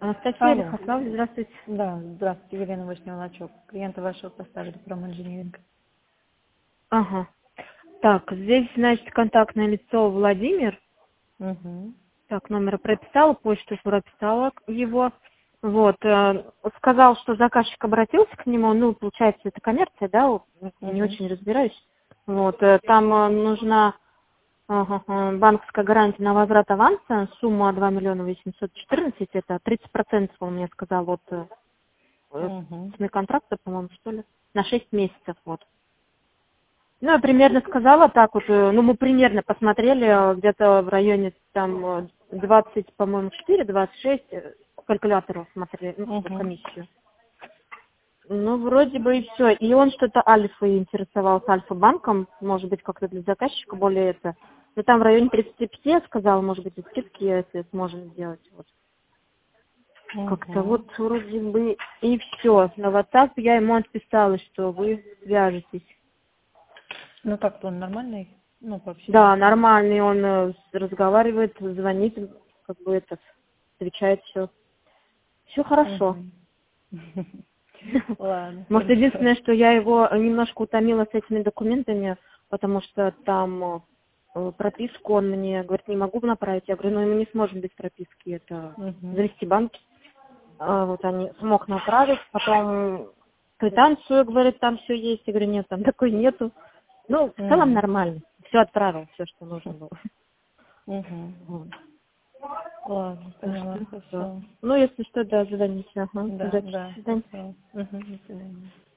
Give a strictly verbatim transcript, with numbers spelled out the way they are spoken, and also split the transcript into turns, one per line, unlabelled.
Анастасия
Алло.
Лихослав, здравствуйте.
Да, здравствуйте, Елена Вышнева-Лачок. Клиента вашего поставили From Engineering.
Ага. Так, здесь, значит, контактное лицо Владимир.
Угу.
Так, номер прописала, почту прописала его. Вот, э, сказал, что заказчик обратился к нему, ну, получается, это коммерция, да, вот, не
Угу.
очень разбираюсь. Вот, э, там э, нужна ага, ага, банковская гарантия на возврат аванса, сумма два миллиона восемьсот четырнадцать, это тридцать процентов, он мне сказал, от э, э,
Угу.
цены контракта, по-моему, что ли, на шесть месяцев, вот. Ну, я примерно сказала так вот, э, ну, мы примерно посмотрели, э, где-то в районе там э, двадцать, по-моему, четыре, двадцать шесть э, калькуляторов смотрели, ну, как бы
Угу.
комиссию. Ну, вроде бы и все. И он что-то Альфой интересовался, Альфа-банком, может быть, как-то для заказчика более это. Ну, там в районе тридцать пять я сказала, может быть, и скидки, если сможем сделать. Вот. Как-то
Угу.
вот вроде бы и все. На WhatsApp я ему отписала, что вы свяжетесь.
Ну так-то он нормальный? Ну, по общению
Да,
с вами.
нормальный, он э, с- разговаривает, звонит, как бы это, отвечает все. Все хорошо.
Угу. Ладно,
Может,
хорошо.
единственное, что я его немножко утомила с этими документами, потому что там э, прописку он мне говорит, не могу направить. Я говорю, ну мы не сможем без прописки это
Угу.
завести банк. А, вот они смог направить, потом квитанцию, говорит, там все есть. Я говорю, нет, там такой нету. Ну, в целом
Угу.
нормально. Все отправил, все, что нужно было.
Угу.
Вот.
Ладно,
Так
поняла,
что, да.
хорошо.
Ну, если что, да, звоните. Ага.
Да,
Удачи.
да,
До свидания.
хорошо. Угу. До свидания.